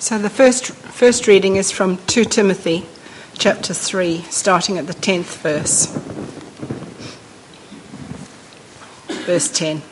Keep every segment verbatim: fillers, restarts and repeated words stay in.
So the first first reading is from Second Timothy chapter three, starting at the tenth verse. Verse ten.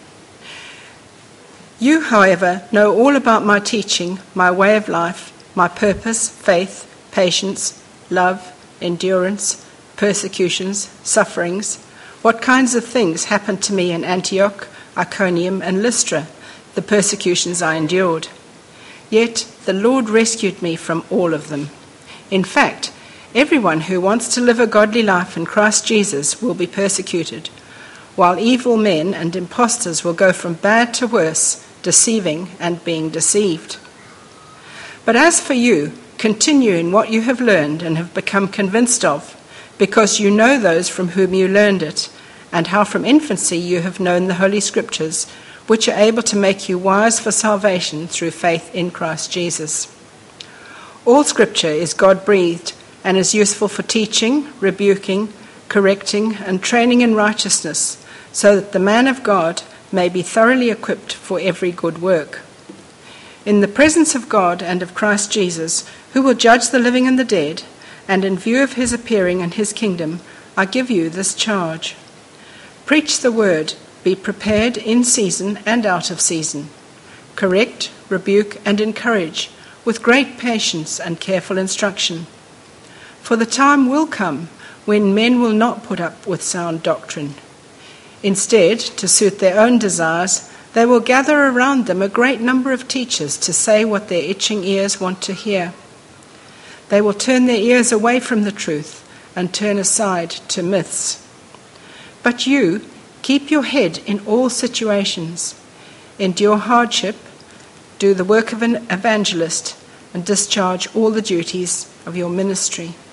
You, however, know all about my teaching, my way of life, my purpose, faith, patience, love, endurance, persecutions, sufferings, what kinds of things happened to me in Antioch, Iconium, and Lystra, the persecutions I endured. Yet the Lord rescued me from all of them. In fact, everyone who wants to live a godly life in Christ Jesus will be persecuted, while evil men and impostors will go from bad to worse, deceiving and being deceived. But as for you, continue in what you have learned and have become convinced of, because you know those from whom you learned it, and how from infancy you have known the Holy Scriptures, which are able to make you wise for salvation through faith in Christ Jesus. All Scripture is God-breathed and is useful for teaching, rebuking, correcting, and training in righteousness, so that the man of God may be thoroughly equipped for every good work. In the presence of God and of Christ Jesus, who will judge the living and the dead, and in view of his appearing and his kingdom, I give you this charge. Preach the word, be prepared in season and out of season. Correct, rebuke, and encourage with great patience and careful instruction. For the time will come when men will not put up with sound doctrine. Instead, to suit their own desires, they will gather around them a great number of teachers to say what their itching ears want to hear. They will turn their ears away from the truth and turn aside to myths. But you, keep your head in all situations. Endure hardship, do the work of an evangelist, and discharge all the duties of your ministry.